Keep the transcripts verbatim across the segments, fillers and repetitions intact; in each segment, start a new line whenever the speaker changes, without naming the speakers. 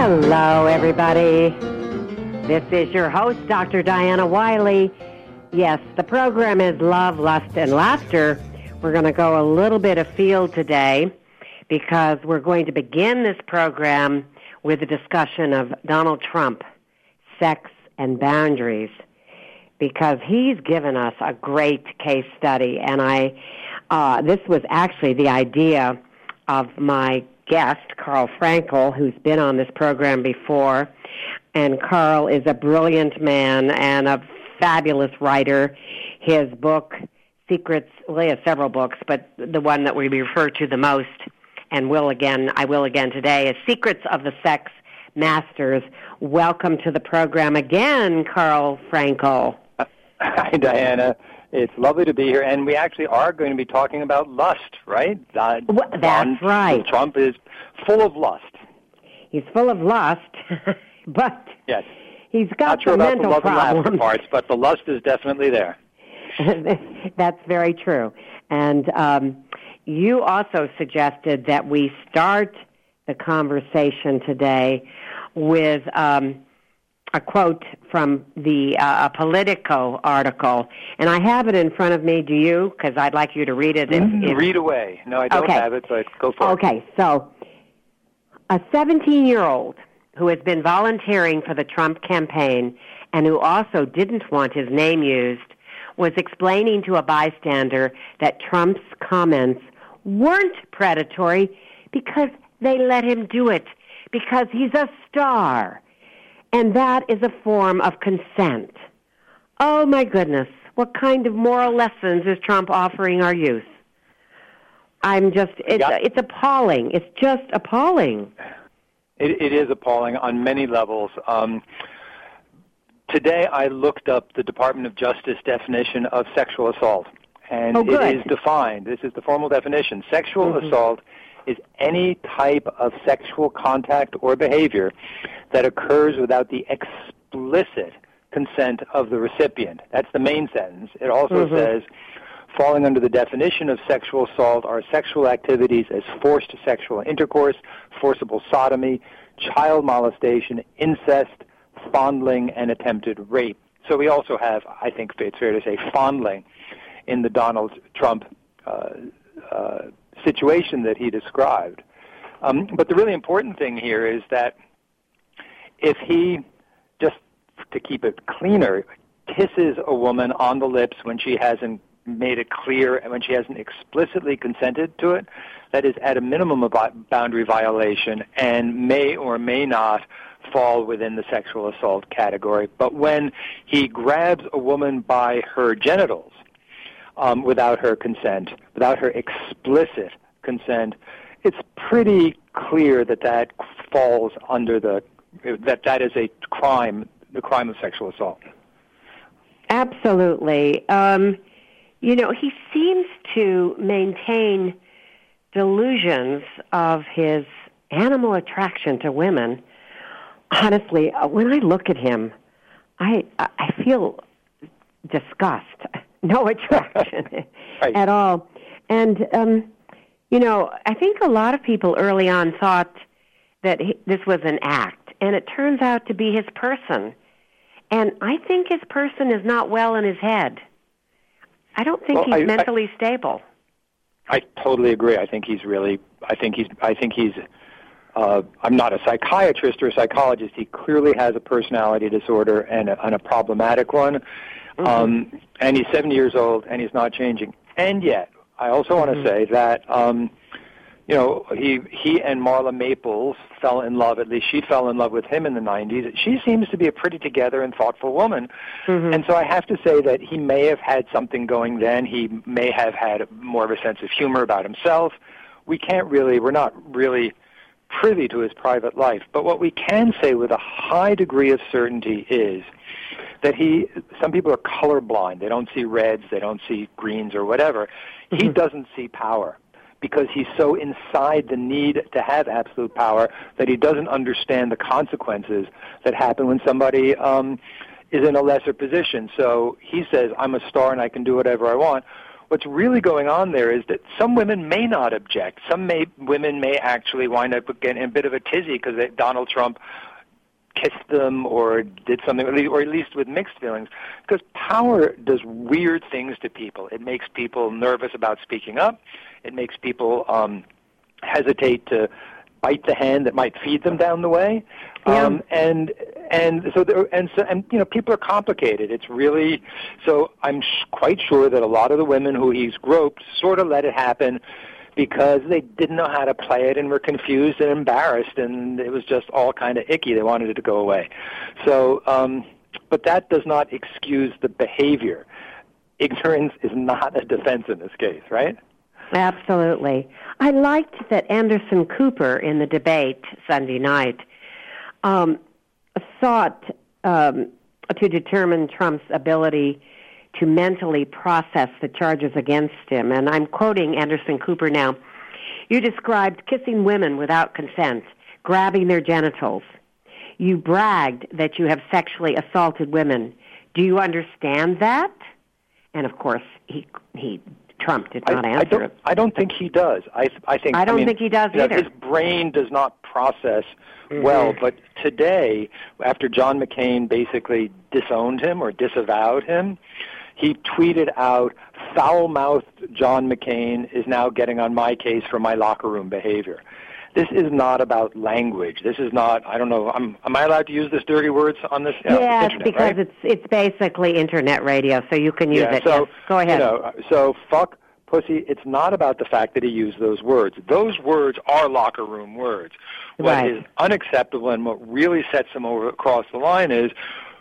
Hello, everybody. This is your host, Doctor Diana Wiley. Yes, the program is Love, Lust, and Laughter. We're going to go a little bit afield today because we're going to begin this program with a discussion of Donald Trump, sex, and boundaries, because he's given us a great case study. And I, uh, this was actually the idea of my guest, Carl Frankel, who's been on this program before. And Carl is a brilliant man and a fabulous writer. His book, Secrets, well, he has several books, but the one that we refer to the most, and will again, I will again today, is Secrets of the Sex Masters. Welcome to the program again, Carl Frankel.
Hi, Diana. It's lovely to be here, and we actually are going to be talking about lust, right? Uh,
well, that's
Donald
right.
Trump is full of lust.
He's full of lust, but
yes.
he's got
Not sure
some
about
mental
the love
problems.
and laughter parts, but the lust is definitely there.
That's very true. And um, you also suggested that we start the conversation today with um, a quote from the uh, Politico article. And I have it in front of me. Do you? Because I'd like you to read it. If,
Mm,
if...
Read away. No, I don't
okay.
have it, but go for
okay,
it.
Okay, so a seventeen-year-old who has been volunteering for the Trump campaign and who also didn't want his name used was explaining to a bystander that Trump's comments weren't predatory because they let him do it, because he's a star. And that is a form of consent. Oh, my goodness. What kind of moral lessons is Trump offering our youth? I'm just, it's,
yeah.
it's appalling. It's just appalling.
It, it is appalling on many levels. Um, today I looked up the Department of Justice definition of sexual assault, and
oh, good.
it is defined. This is the formal definition. Sexual mm-hmm. assault is any type of sexual contact or behavior that occurs without the explicit consent of the recipient. That's the main sentence. It also mm-hmm. says, falling under the definition of sexual assault are sexual activities as forced sexual intercourse, forcible sodomy, child molestation, incest, fondling, and attempted rape. So we also have, I think it's fair to say, fondling in the Donald Trump uh, uh, situation that he described. Um, but the really important thing here is that if he, just to keep it cleaner, kisses a woman on the lips when she hasn't made it clear and when she hasn't explicitly consented to it, that is at a minimum a boundary violation and may or may not fall within the sexual assault category. But when he grabs a woman by her genitals um, without her consent, without her explicit consent, it's pretty clear that that falls under the, that that is a crime, the crime of sexual assault.
Absolutely. Um, you know, he seems to maintain delusions of his animal attraction to women. Honestly, when I look at him, I I feel disgust, no attraction
right.
at all. And, um, you know, I think a lot of people early on thought that he, this was an act, and it turns out to be his person. And I think his person is not well in his head. I don't think
well,
he's
I,
mentally
I,
stable.
I totally agree. I think he's really, I think he's, I think he's, uh, I'm not a psychiatrist or a psychologist. He clearly has a personality disorder and a, and a problematic one. Mm-hmm. Um, and he's seventy years old and he's not changing. And yet, I also want to mm-hmm. say that, um, you know, he he and Marla Maples fell in love. At least she fell in love with him in the nineties. She seems to be a pretty together and thoughtful woman. Mm-hmm. And so I have to say that he may have had something going then. He may have had more of a sense of humor about himself. We can't really, we're not really privy to his private life. But what we can say with a high degree of certainty is that he, some people are colorblind. They don't see reds, they don't see greens or whatever. Mm-hmm. He doesn't see power, because he's so inside the need to have absolute power that he doesn't understand the consequences that happen when somebody um, is in a lesser position. So he says, I'm a star and I can do whatever I want, what's really going on there is that some women may not object. Some may, women may actually wind up getting a bit of a tizzy because Donald Trump kissed them or did something, or at least with mixed feelings, because power does weird things to people. It makes people nervous about speaking up. It makes people um, hesitate to bite the hand that might feed them down the way.
Yeah.
Um, and and so there, and so and you know people are complicated. It's really so. I'm sh- quite sure that a lot of the women who he's groped sort of let it happen because they didn't know how to play it and were confused and embarrassed, and it was just all kind of icky. They wanted it to go away. So, um, but that does not excuse the behavior. Ignorance is not a defense in this case, right?
Absolutely. I liked that Anderson Cooper in the debate Sunday night um, sought um, to determine Trump's ability to mentally process the charges against him. And I'm quoting Anderson Cooper now. You described kissing women without consent, grabbing their genitals. You bragged that you have sexually assaulted women. Do you understand that? And of course, he he Trump did not
I,
answer
I don't,
it.
I don't think he does. I I think
I don't
I mean,
think he does
you know,
either.
his brain does not process
Mm-hmm.
well. But today, after John McCain basically disowned him or disavowed him, he tweeted out, "Foul-mouthed John McCain is now getting on my case for my locker room behavior." This is not about language. This is not, I don't know, I'm, am I allowed to use this dirty words on this? You know,
yes,
internet,
because
right?
it's it's basically internet radio, so you can use
yeah,
it.
So,
yes. Go ahead.
You know, so fuck pussy, it's not about the fact that he used those words. Those words are locker room words. What
Right.
is unacceptable and what really sets him over across the line is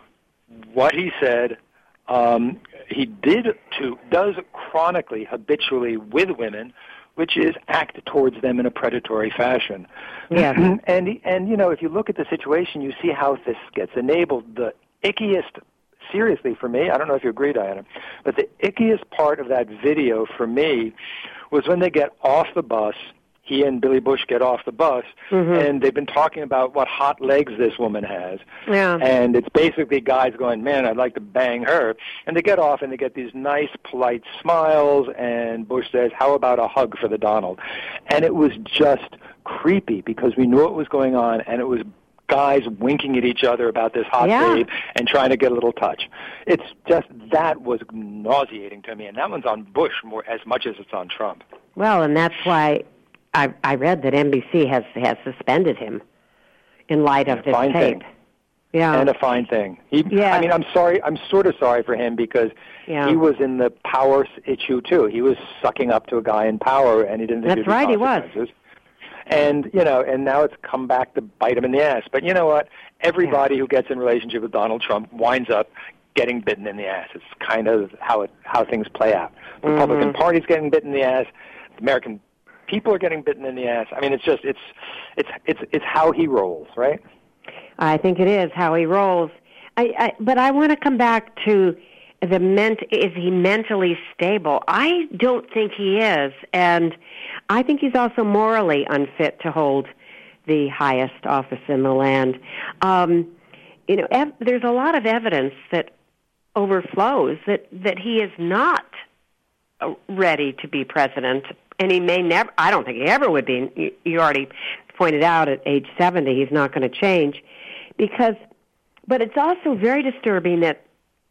what he said um, he did to, does chronically, habitually with women, which is act towards them in a predatory fashion.
Yes.
and, and, you know, if you look at the situation, you see how this gets enabled. The ickiest, seriously for me, I don't know if you agree, Diana, but the ickiest part of that video for me was when they get off the bus, he and Billy Bush get off the bus,
mm-hmm.
and they've been talking about what hot legs this woman has.
Yeah.
And it's basically guys going, man, I'd like to bang her. And they get off, and they get these nice, polite smiles, and Bush says, how about a hug for the Donald? And it was just creepy because we knew what was going on, and it was guys winking at each other about this hot
yeah.
babe and trying to get a little touch. It's just, that was nauseating to me, and that one's on Bush more as much as it's on Trump.
Well, and that's why I, I read that N B C has has suspended him in light of this
fine
tape.
Thing.
Yeah,
and a fine thing. He,
yeah.
I mean, I'm sorry. I'm sort of sorry for him because
yeah.
he was in the power issue too. He was sucking up to a guy in power, and he didn't think
That's
there'd be
right.
consequences.
He was.
And you know, and now it's come back to bite him in the ass. But you know what? Everybody
yeah.
who gets in a relationship with Donald Trump winds up getting bitten in the ass. It's kind of how it how things play out. The
mm-hmm.
Republican Party's getting bitten in the ass. The American people are getting bitten in the ass. I mean, it's just it's it's it's it's how he rolls, right?
I think it is how he rolls. I, I but I want to come back to the ment. Is he mentally stable? I don't think he is, and I think he's also morally unfit to hold the highest office in the land. Um, you know, ev- there's a lot of evidence that overflows that that he is not ready to be president. And he may never, I don't think he ever would be. You, you already pointed out at age seventy he's not going to change. Because, but it's also very disturbing that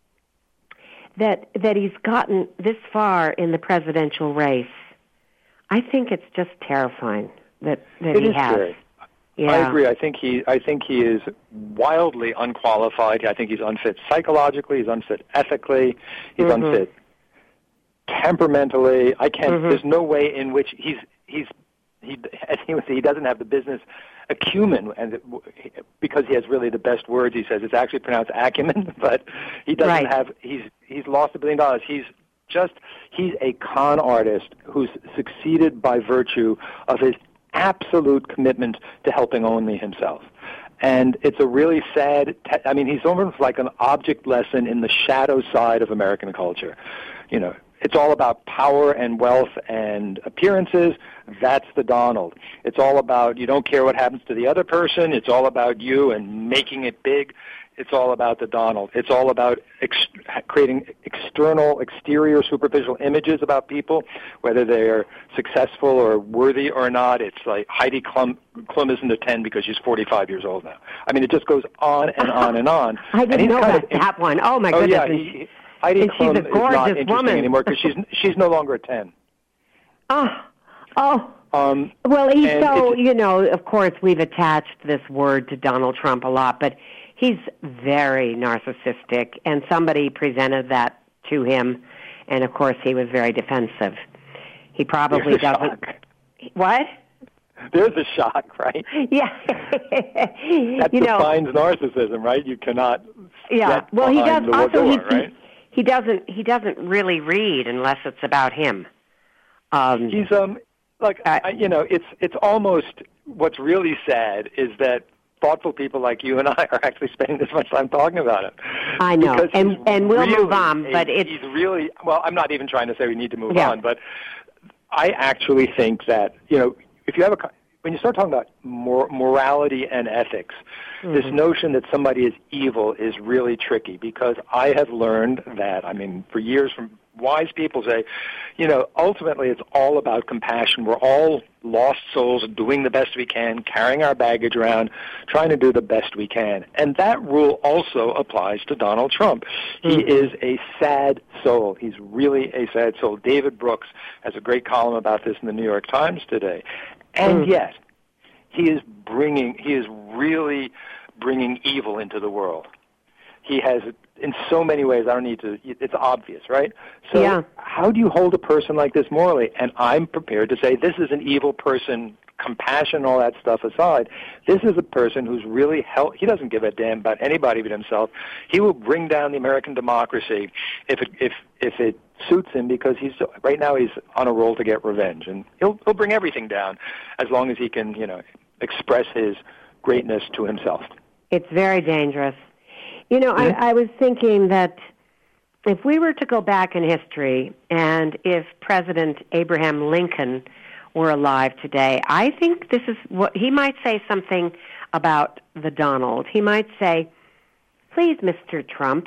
that that he's gotten this far in the presidential race. I think it's just terrifying that, that
it
he
is
has.
Scary.
Yeah.
I agree. I think he I think he is wildly unqualified. I think he's unfit psychologically, he's unfit ethically, he's
mm-hmm.
unfit temperamentally. I can't.
Mm-hmm.
There's no way in which he's he's he as he would say, he doesn't have the business acumen, and it, because he has really the best words. He says it's actually pronounced acumen, but he doesn't
right.
have. He's he's lost a billion dollars. He's just he's a con artist who's succeeded by virtue of his absolute commitment to helping only himself. And it's a really sad. Te- I mean, he's almost like an object lesson in the shadow side of American culture. You know. It's all about power and wealth and appearances. That's the Donald. It's all about you don't care what happens to the other person. It's all about you and making it big. it's all about the Donald. It's all about ex- creating external, exterior, superficial images about people, whether they are successful or worthy or not. It's like Heidi Klum, Klum isn't a ten because she's forty-five years old now. I mean, it just goes on and on and on.
I didn't know that, in, that one. Oh, my
oh,
goodness.
Yeah, he, Heidi
and
Klum
she's a
is not
gorgeous
interesting
woman.
anymore because she's, she's no longer a ten.
Oh, oh.
Um,
well, he's so,
it's,
you know, of course, we've attached this word to Donald Trump a lot, but he's very narcissistic, and somebody presented that to him, and of course, he was very defensive. He probably doesn't.
Shock.
What?
There's a shock, right?
Yeah.
that
you
defines
know,
narcissism, right? You cannot.
Yeah.
Get
well, he does.
the
Also,
door,
he,
right?
he he doesn't he doesn't really read unless it's about him. Um,
He's um. Like,
uh,
I, you know, it's it's almost, what's really sad is that thoughtful people like you and I are actually spending this much time talking about it.
I know,
Because
and and we'll
really
move on,
a,
but it's...
He's really, well, I'm not even trying to say we need to move
yeah.
on, but I actually think that, you know, if you have a, when you start talking about mor- morality and ethics, mm-hmm. this notion that somebody is evil is really tricky, because I have learned that, I mean, for years from wise people say, you know, ultimately it's all about compassion. We're all lost souls doing the best we can, carrying our baggage around, trying to do the best we can. And that rule also applies to Donald Trump. He mm-hmm. is a sad soul. He's really a sad soul. David Brooks has a great column about this in the New York Times today. And mm-hmm. yet, he is bringing, he is really bringing evil into the world. He has, in so many ways, I don't need to, it's obvious, right? So
yeah.
how do you hold a person like this morally? And I'm prepared to say this is an evil person, compassion, all that stuff aside. This is a person who's really, hel- he doesn't give a damn about anybody but himself. He will bring down the American democracy if it, if, if it suits him, because he's, right now he's on a roll to get revenge. And he'll, he'll bring everything down as long as he can, you know, express his greatness to himself.
It's very dangerous. You know, mm-hmm. I, I was thinking that if we were to go back in history, and if President Abraham Lincoln were alive today, I think this is what he might say something about the Donald. He might say, please, Mister Trump,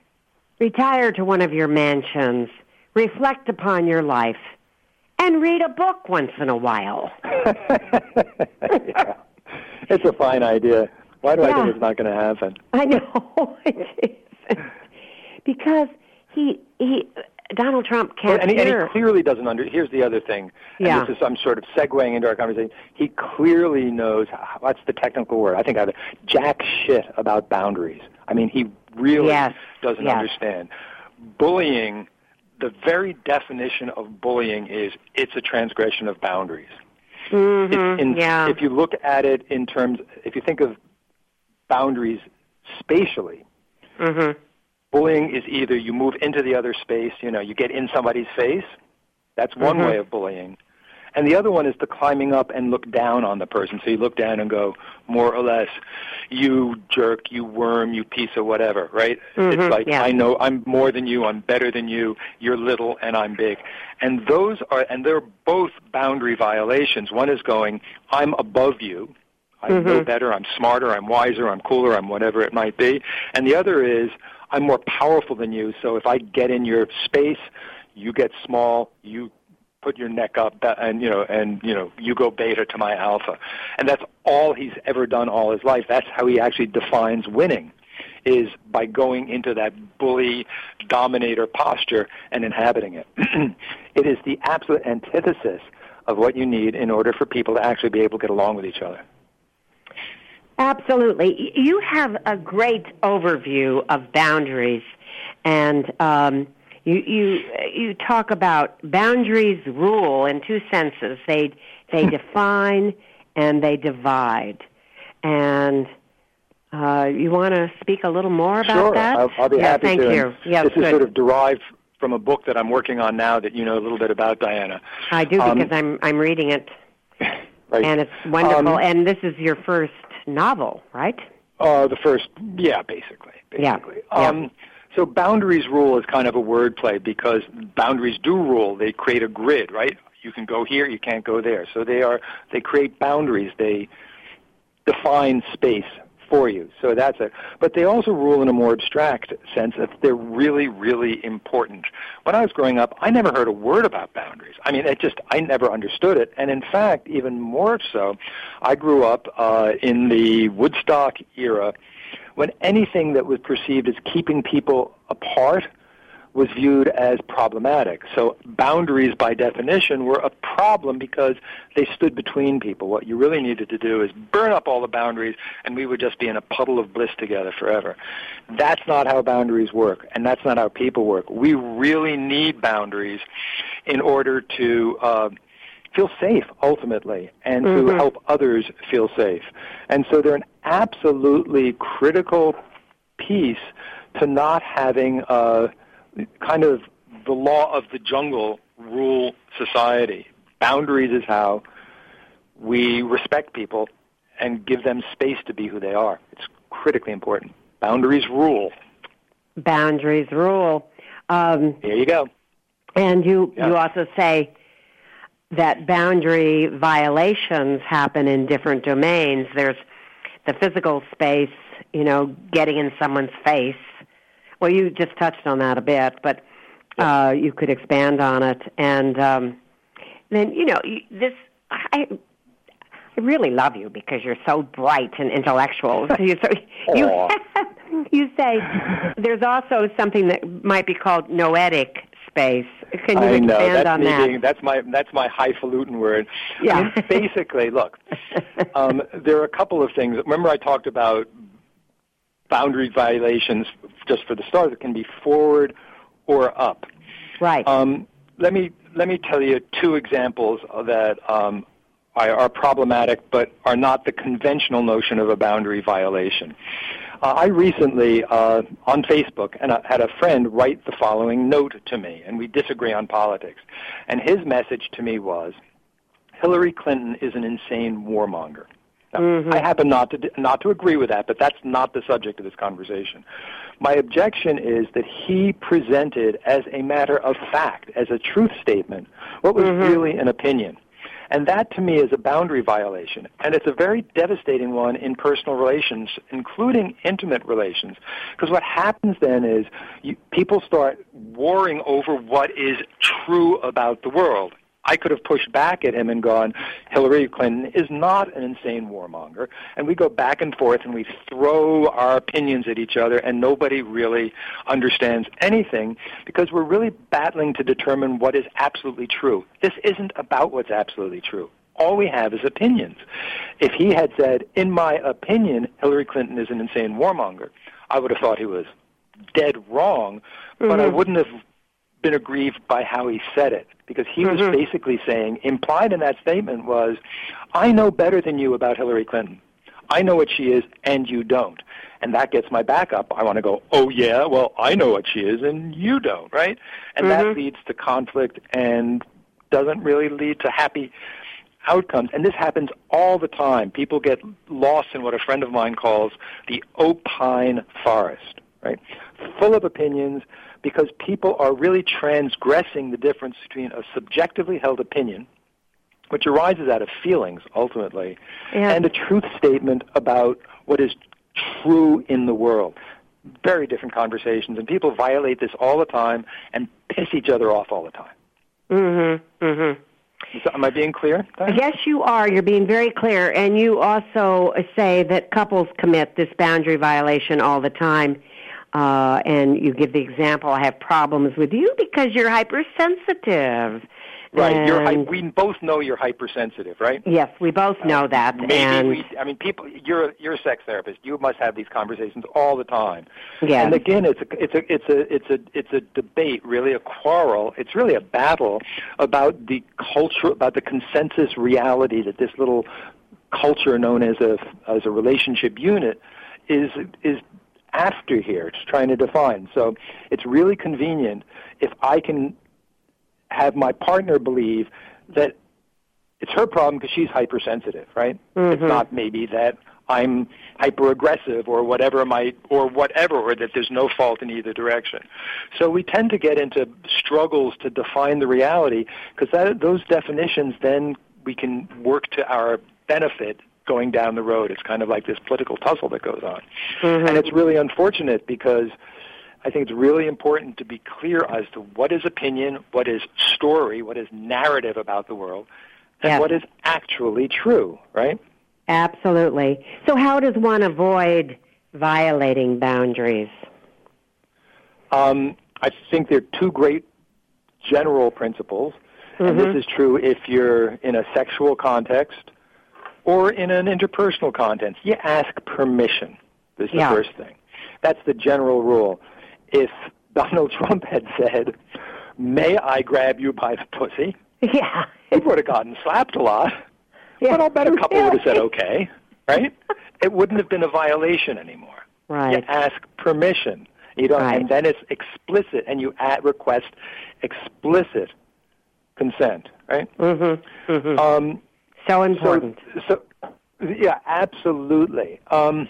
retire to one of your mansions, reflect upon your life, and read a book once in a while.
Yeah. It's a fine idea. Why do yeah. I think it's not going to happen?
I know it is. Because he he Donald Trump can't
well, and, he,
hear.
and he clearly doesn't under. Here's the other thing. And
yeah.
This is, I'm sort of segueing into our conversation. He clearly knows, what's the technical word? I think I have it, jack shit about boundaries. I mean, he really
yes.
doesn't
yes.
understand. Bullying, the very definition of bullying is it's a transgression of boundaries.
Mm-hmm.
In,
yeah.
If you look at it in terms, if you think of boundaries spatially,
mm-hmm.
bullying is either you move into the other space, you know, you get in somebody's face. That's one
mm-hmm.
way of bullying. And the other one is the climbing up and look down on the person. So you look down and go, more or less, you jerk, you worm, you piece of whatever, right?
Mm-hmm.
It's like,
yeah.
I know I'm more than you, I'm better than you, you're little and I'm big. And those are, and they're both boundary violations. One is going, I'm above you, I mm-hmm. know better, I'm smarter, I'm wiser, I'm cooler, I'm whatever it might be. And the other is, I'm more powerful than you, so if I get in your space, you get small, you put your neck up, and you know, and you know, you go beta to my alpha. And that's all he's ever done all his life. That's how he actually defines winning, is by going into that bully dominator posture and inhabiting it. It is the absolute antithesis of what you need in order for people to actually be able to get along with each other.
Absolutely. You have a great overview of boundaries, and um, you you you talk about boundaries rule in two senses. They they define and they divide. And uh, you want to speak a little more about
sure,
that?
I'll, I'll be
yeah,
happy
thank
to.
you. Yes,
this
good.
is sort of derived from a book that I'm working on now that you know a little bit about, Diana.
I do
um,
because I'm I'm reading it,
right.
and it's wonderful.
Um,
and this is your first novel, right?
Uh, the first, yeah, basically. basically.
Yeah.
Um,
yeah.
So boundaries rule is kind of a wordplay because boundaries do rule. They create a grid, right? You can go here, you can't go there. So they are they create boundaries. They define space for you. So that's it. But they also rule in a more abstract sense that they're really, really important. When I was growing up, I never heard a word about boundaries. I mean, it just, I never understood it. And in fact, even more so, I grew up uh, in the Woodstock era when anything that was perceived as keeping people apart was viewed as problematic. So boundaries, by definition, were a problem because they stood between people. What you really needed to do is burn up all the boundaries, and we would just be in a puddle of bliss together forever. That's not how boundaries work, and that's not how people work. We really need boundaries in order to uh, feel safe, ultimately, and mm-hmm. to help others feel safe. And so they're an absolutely critical piece to not having uh, kind of the law of the jungle rule society. Boundaries is how we respect people and give them space to be who they are. It's critically important. Boundaries rule.
Boundaries rule. Um,
there you go.
And you,
yeah.
you also say that boundary violations happen in different domains. There's the physical space, you know, getting in someone's face. Well, you just touched on that a bit, but uh, you could expand on it. And um, then, you know, this, I, I really love you because you're so bright and intellectual. So you, so you, you say there's also something that might be called noetic space. Can you
I
expand
know. That's
on
me
that?
Being, that's my that's my highfalutin word.
Yeah.
I mean, basically, look, um, there are a couple of things. Remember, I talked about boundary violations, just for the start, that can be forward or up.
Right.
Um, let me let me tell you two examples that um, are, are problematic, but are not the conventional notion of a boundary violation. Uh, I recently, uh, on Facebook, and I had a friend write the following note to me, and we disagree on politics. And his message to me was, Hillary Clinton is an insane warmonger. Now, mm-hmm. I happen not to not to agree with that, but that's not the subject of this conversation. My objection is that he presented as a matter of fact, as a truth statement, what was mm-hmm. really an opinion. And that, to me, is a boundary violation. And it's a very devastating one in personal relations, including intimate relations. Because what happens then is you, people start warring over what is true about the world. I could have pushed back at him and gone, Hillary Clinton is not an insane warmonger. And we go back and forth and we throw our opinions at each other, and nobody really understands anything because we're really battling to determine what is absolutely true. This isn't about what's absolutely true. All we have is opinions. If he had said, in my opinion, Hillary Clinton is an insane warmonger, I would have thought he was dead wrong, mm-hmm. but I wouldn't have been aggrieved by how he said it, because he was mm-hmm. basically saying, implied in that statement was, I know better than you about Hillary Clinton. I know what she is, and you don't. And that gets my back up. I want to go, oh, yeah, well, I know what she is, and you don't, right? And mm-hmm. that leads to conflict and doesn't really lead to happy outcomes. And this happens all the time. People get lost in what a friend of mine calls the opine forest, right? Full of opinions, because people are really transgressing the difference between a subjectively held opinion, which arises out of feelings, ultimately, yeah. and a truth statement about what is true in the world. Very different conversations, and people violate this all the time and piss each other off all the time.
Mm-hmm, mm-hmm.
So, am I being clear?
Yes, you are. You're being very clear. And you also say that couples commit this boundary violation all the time. Uh, and you give the example, I have problems with you because you're hypersensitive.
Right.
And
you're hy- we both know you're hypersensitive, right?
Yes, we both know uh, that.
Maybe
and
we, I mean, people. You're you're a sex therapist. You must have these conversations all the time.
Yes.
And again, it's a it's a it's a it's a it's a debate, really a quarrel. It's really a battle about the culture, about the consensus reality that this little culture known as a as a relationship unit is is. after here. It's trying to define. So it's really convenient if I can have my partner believe that it's her problem because she's hypersensitive, right? Mm-hmm. It's not maybe that I'm hyper-aggressive or whatever might, or whatever, or that there's no fault in either direction. So we tend to get into struggles to define the reality because that, those definitions then we can work to our benefit going down the road. It's kind of like this political tussle that goes on.
Mm-hmm.
And it's really unfortunate because I think it's really important to be clear as to what is opinion, what is story, what is narrative about the world, and
yes.
what is actually true, right?
Absolutely. So how does one avoid violating boundaries?
Um, I think there are two great general principles,
mm-hmm.
and this is true if you're in a sexual context or in an interpersonal context. You ask permission. This is
yeah.
the first thing. That's the general rule. If Donald Trump had said, "May I grab you by the pussy?"
Yeah.
he would have gotten slapped a lot,
yeah.
but I'll bet a couple would have said okay, right? It wouldn't have been a violation anymore.
Right.
You ask permission. You don't,
right.
and then it's explicit, and you add, request explicit consent, right?
Mm-hmm. Mm-hmm.
Um,
so important.
So, so yeah, absolutely. Um,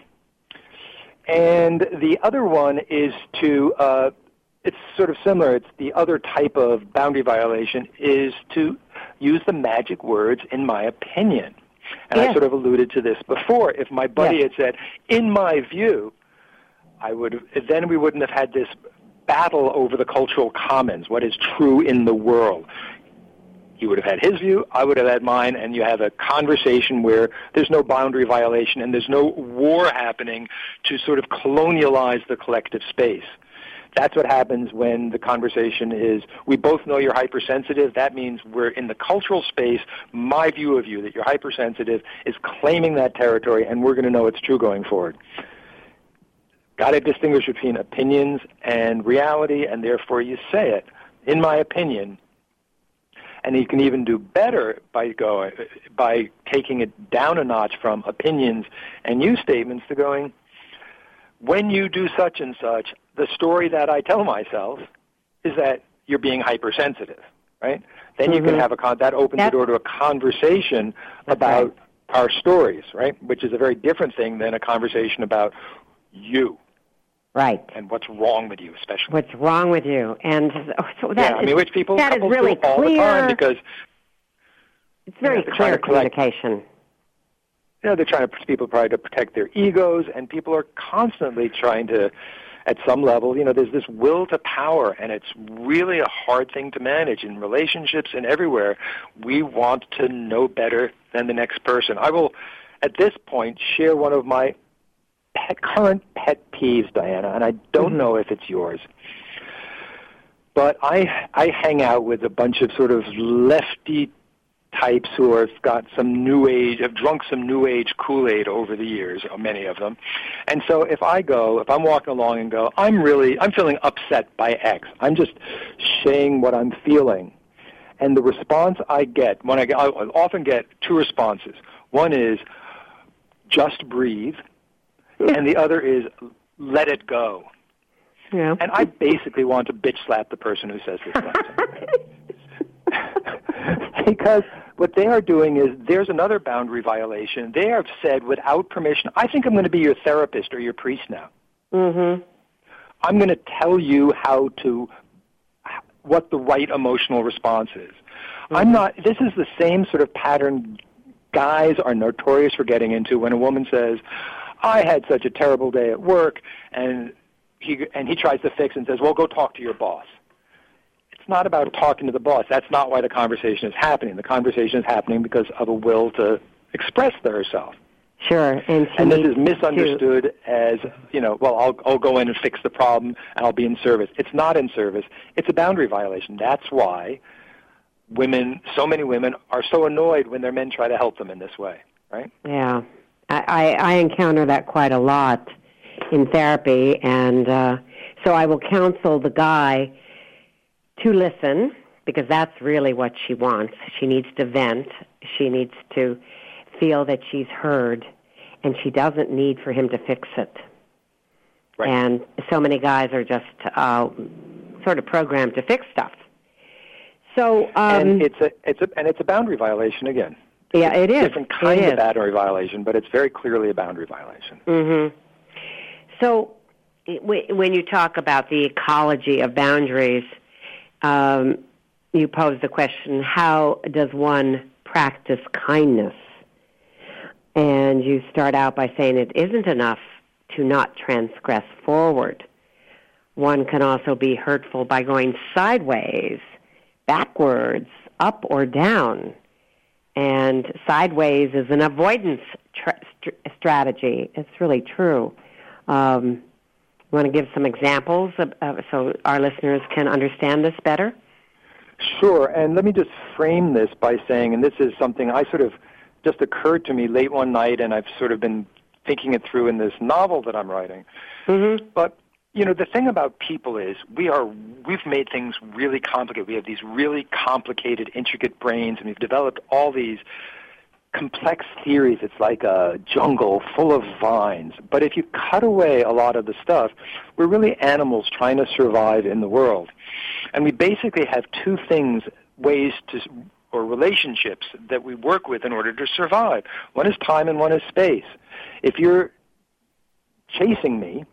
and the other one is to, uh, it's sort of similar. It's the other type of boundary violation is to use the magic words, "in my opinion." And
yes.
I sort of alluded to this before. If my buddy
yes.
had said, "In my view," I would have, then we wouldn't have had this battle over the cultural commons, what is true in the world. He would have had his view, I would have had mine, and you have a conversation where there's no boundary violation and there's no war happening to sort of colonialize the collective space. That's what happens when the conversation is, we both know you're hypersensitive. That means we're in the cultural space. My view of you, that you're hypersensitive, is claiming that territory, and we're going to know it's true going forward. Got to distinguish between opinions and reality, and therefore you say it, "in my opinion." And you can even do better by going by taking it down a notch from opinions and you statements to going, "When you do such and such, the story that I tell myself is that you're being hypersensitive," right? Then mm-hmm. you can have a con- that opens That's, the door to a conversation about right. our stories, right? Which is a very different thing than a conversation about you.
Right.
And what's wrong with you, especially.
What's wrong with you. And so that
yeah, I mean, which people
that is really
do all
clear.
the time because
it's very
you know,
clear communication.
You know, they're trying to, people try to protect their egos, and people are constantly trying to, at some level, you know, there's this will to power, and it's really a hard thing to manage in relationships and everywhere. We want to know better than the next person. I will, at this point, share one of my Pet, current pet peeves, Diana, and I don't mm-hmm. know if it's yours. But I I hang out with a bunch of sort of lefty types who have got some new age, have drunk some new age Kool-Aid over the years, many of them. And so if I go, if I'm walking along and go, I'm really, I'm feeling upset by X. I'm just saying what I'm feeling. And the response I get, when I, I often get two responses. One is, "Just breathe." And the other is, "Let it go."
Yeah.
And I basically want to bitch slap the person who says this nonsense. Because what they are doing is, there's another boundary violation. They have said without permission, "I think I'm going to be your therapist or your priest now.
Mm-hmm.
I'm going to tell you how to, what the right emotional response is." Mm-hmm. I'm not, this is the same sort of pattern guys are notorious for getting into when a woman says, "I had such a terrible day at work," and he and he tries to fix and says, "Well, go talk to your boss." It's not about talking to the boss. That's not why the conversation is happening. The conversation is happening because of a will to express herself.
Sure, and,
and this is misunderstood to... as, you know, well, I'll I'll go in and fix the problem and I'll be in service. It's not in service. It's a boundary violation. That's why women, so many women, are so annoyed when their men try to help them in this way, right?
Yeah. I, I encounter that quite a lot in therapy, and uh, so I will counsel the guy to listen, because that's really what she wants. She needs to vent. She needs to feel that she's heard, and she doesn't need for him to fix it.
Right.
And so many guys are just uh, sort of programmed to fix stuff. So um,
and it's a it's a and it's a boundary violation again.
Yeah, it is.
Different kind of boundary violation, but it's very clearly a boundary violation.
Mm-hmm. So when you talk about the ecology of boundaries, um, you pose the question, how does one practice kindness? And you start out by saying it isn't enough to not transgress forward. One can also be hurtful by going sideways, backwards, up or down. And sideways is an avoidance tra- st- strategy. It's really true. Um, you want to give some examples of, of, so our listeners can understand this better?
Sure, and let me just frame this by saying, and this is something I sort of just occurred to me late one night, and I've sort of been thinking it through in this novel that I'm writing.
Mm-hmm.
But, you know, the thing about people is we are, we've made things really complicated. We have these really complicated, intricate brains, and we've developed all these complex theories. It's like a jungle full of vines. But if you cut away a lot of the stuff, we're really animals trying to survive in the world. And we basically have two things, ways to, or relationships that we work with in order to survive. One is time and one is space. If you're chasing me,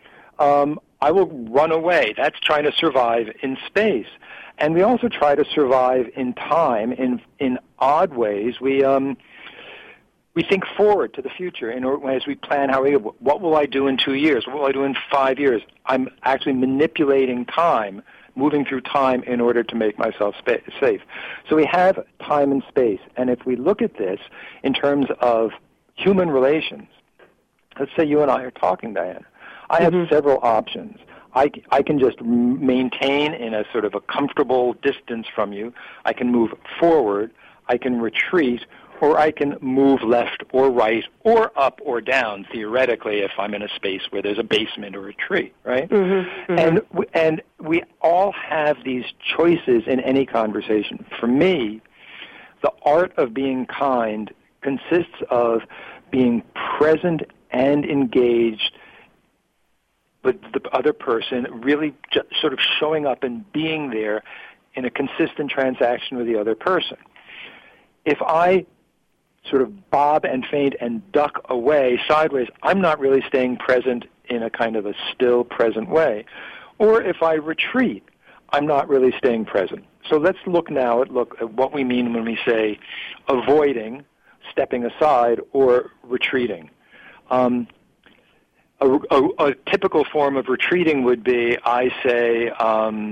um, I will run away. That's trying to survive in space. And we also try to survive in time in in odd ways. We um, we think forward to the future in order, as we plan how we, what will I do in two years? What will I do in five years? I'm actually manipulating time, moving through time in order to make myself spa- safe. So we have time and space. And if we look at this in terms of human relations, let's say you and I are talking, Diana. I have mm-hmm. several options. I, I can just maintain in a sort of a comfortable distance from you. I can move forward. I can retreat. Or I can move left or right or up or down, theoretically, if I'm in a space where there's a basement or a tree, right?
Mm-hmm, mm-hmm.
And, we, and we all have these choices in any conversation. For me, the art of being kind consists of being present and engaged with the other person, really just sort of showing up and being there in a consistent transaction with the other person. If I sort of bob and feint and duck away sideways, I'm not really staying present in a kind of a still present way. Or if I retreat, I'm not really staying present. So let's look now at look at what we mean when we say avoiding, stepping aside, or retreating. Um, a, a, a typical form of retreating would be I say, um,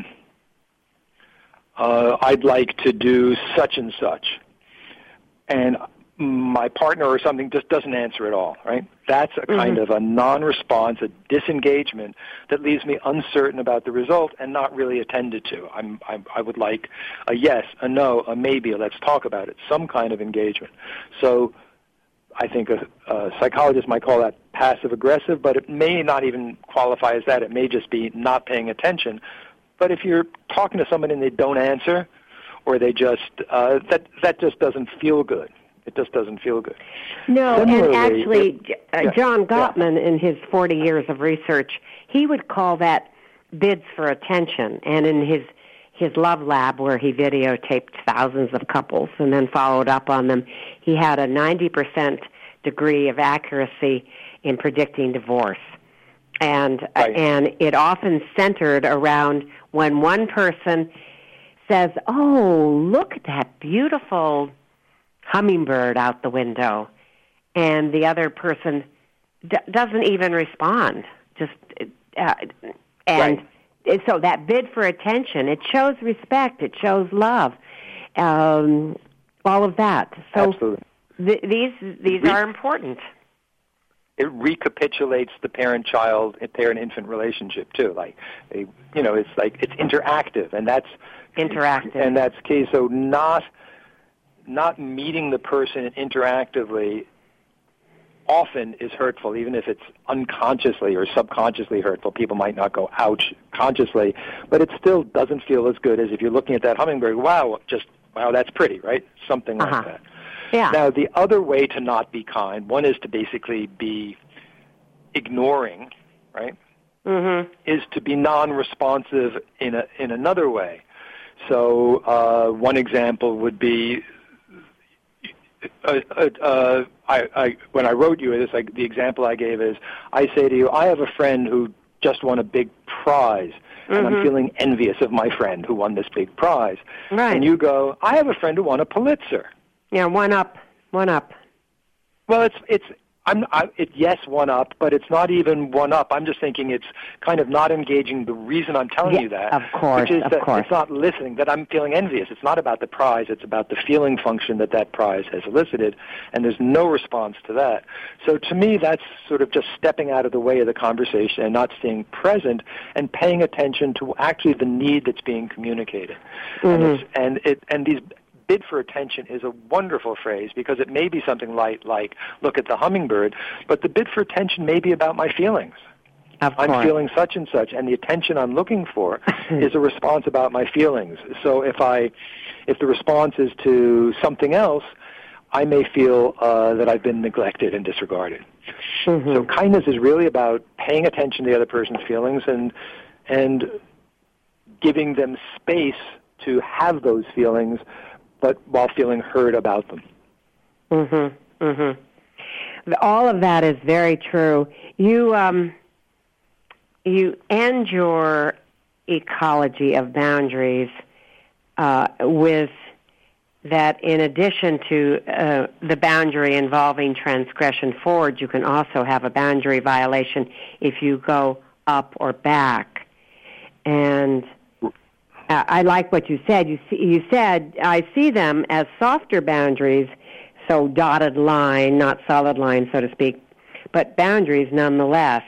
uh, I'd like to do such and such. And my partner or something just doesn't answer at all, right? That's a kind mm-hmm. of a non-response, a disengagement that leaves me uncertain about the result and not really attended to. I'm, I'm, I would like a yes, a no, a maybe, a let's talk about it, some kind of engagement. So I think a, a psychologist might call that passive-aggressive, but it may not even qualify as that. It may just be not paying attention. But if you're talking to somebody and they don't answer, or they just, uh, that, that just doesn't feel good. It just doesn't feel good.
No,
Similarly,
and actually,
it,
uh,
yeah,
John Gottman,
yeah.
in his forty years of research, he would call that bids for attention. And in his his Love Lab, where he videotaped thousands of couples and then followed up on them, he had a ninety percent degree of accuracy in predicting divorce. And
right.
uh, and it often centered around when one person says, oh, look at that beautiful hummingbird out the window, and the other person d- doesn't even respond. Just uh, and
right.
so that bid for attention, it shows respect, it shows love, um, all of that. So
Absolutely.
Th- these these Re- are important.
It recapitulates the parent-child, parent-infant relationship too. Like, a, you know, it's like it's interactive, and that's
interactive,
and that's key. So not. Not meeting the person interactively often is hurtful, even if it's unconsciously or subconsciously hurtful. People might not go, ouch, consciously, but it still doesn't feel as good as if you're looking at that hummingbird, wow, just, wow, that's pretty, right? Something
uh-huh.
like that.
Yeah.
Now, the other way to not be kind, one is to basically be ignoring, right,
mm-hmm.
is to be non-responsive in a, in another way. So uh, one example would be, Uh, uh, uh, I, I, when I wrote you this, like the example I gave is, I say to you, I have a friend who just won a big prize,
mm-hmm.
and I'm feeling envious of my friend who won this big prize.
Right.
And you go, I have a friend who won a Pulitzer.
Yeah, one up, one up.
Well, it's it's I'm I, it yes one up, but it's not even one up. I'm just thinking it's kind of not engaging the reason I'm telling
yeah,
you that,
of course,
which is
of
that
course.
it's not listening. That I'm feeling envious. It's not about the prize. It's about the feeling function that that prize has elicited, and there's no response to that. So to me, that's sort of just stepping out of the way of the conversation and not staying present and paying attention to actually the need that's being communicated.
Mm-hmm.
And it's, and it and these. Bid for attention is a wonderful phrase because it may be something light like, look at the hummingbird, but the bid for attention may be about my feelings.
Of course.
I'm feeling such and such, and the attention I'm looking for is a response about my feelings. So if I, if the response is to something else, I may feel uh, that I've been neglected and disregarded. Mm-hmm. So kindness is really about paying attention to the other person's feelings and and giving them space to have those feelings, but while feeling heard about them.
Mm-hmm. Mm-hmm. All of that is very true. You um, you end your ecology of boundaries uh, with that in addition to uh, the boundary involving transgression forward, you can also have a boundary violation if you go up or back. And Uh, I like what you said. You see, you said, I see them as softer boundaries, so dotted line, not solid line, so to speak, but boundaries nonetheless.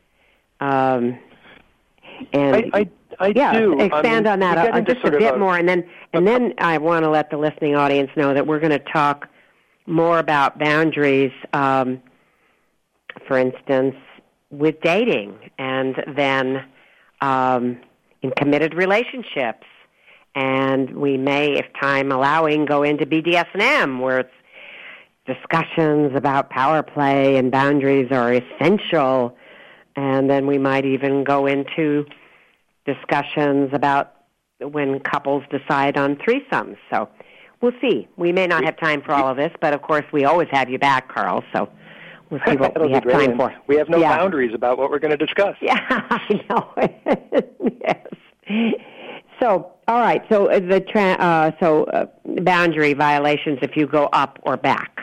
Um, and
I, I, I
yeah,
do.
expand
I mean,
on that uh, just a bit
a,
more, and then and then I want to let the listening audience know that we're going to talk more about boundaries, um, for instance, with dating, and then Um, in committed relationships, and we may, if time allowing, go into B D S and M, where it's discussions about power play and boundaries are essential, and then we might even go into discussions about when couples decide on threesomes. So we'll see. We may not have time for all of this, but of course we always have you back, Carl, so we'll see what we have time for.
We have no
yeah.
boundaries about what we're going to discuss.
Yeah, I know. Yes. So, all right. So the tra- uh, so uh, boundary violations if you go up or back.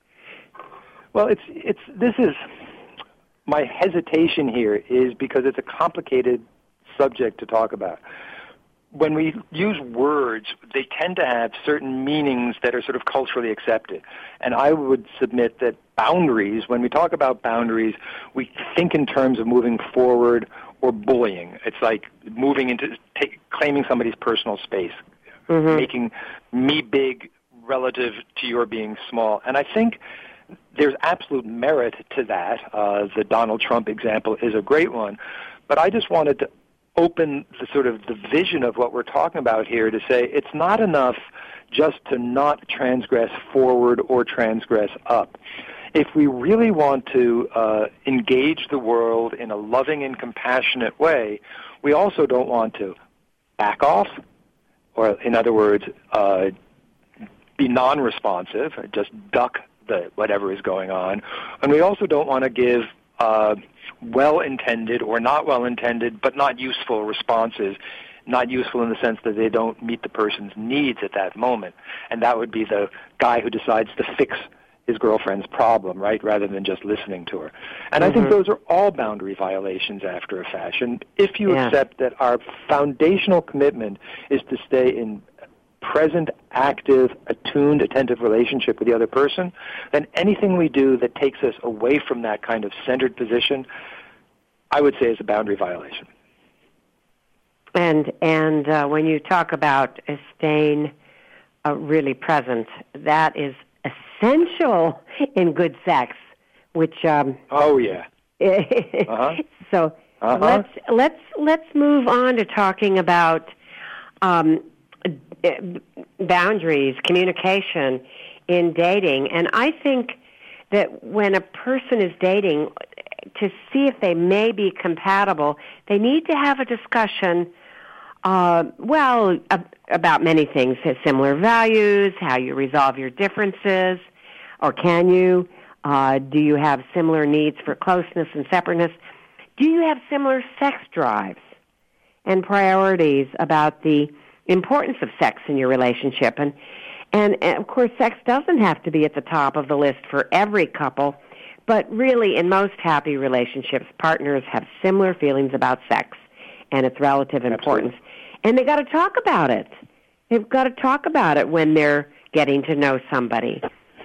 Well, it's it's this is my hesitation here is because it's a complicated subject to talk about. When we use words, they tend to have certain meanings that are sort of culturally accepted. And I would submit that boundaries, when we talk about boundaries, we think in terms of moving forward or bullying. It's like moving into, take, claiming somebody's personal space, mm-hmm. making me big relative to your being small. And I think there's absolute merit to that. Uh, the Donald Trump example is a great one. But I just wanted to open the sort of the vision of what we're talking about here to say it's not enough just to not transgress forward or transgress up. If we really want to uh, engage the world in a loving and compassionate way, we also don't want to back off, or in other words, uh, be non-responsive, just duck the whatever is going on. And we also don't want to give uh, well-intended or not well-intended but not useful responses, not useful in the sense that they don't meet the person's needs at that moment. And that would be the guy who decides to fix his girlfriend's problem, right, rather than just listening to her. And mm-hmm. I think those are all boundary violations after a fashion. If you yeah. accept that our foundational commitment is to stay in present, active, attuned, attentive relationship with the other person, then anything we do that takes us away from that kind of centered position, I would say is a boundary violation.
And and uh, when you talk about uh, staying uh, really present, that is essential in good sex, which um,
oh yeah. uh-huh.
So
uh-huh.
let's let's let's move on to talking about um, boundaries, communication in dating. And I think that when a person is dating, to see if they may be compatible, they need to have a discussion, uh, well, ab- about many things, similar values, how you resolve your differences, or can you? Uh, do you have similar needs for closeness and separateness? Do you have similar sex drives and priorities about the importance of sex in your relationship? And And, and, of course, sex doesn't have to be at the top of the list for every couple, but really, in most happy relationships, partners have similar feelings about sex and its relative importance.
Absolutely.
And they got to talk about it. They've got to talk about it when they're getting to know somebody.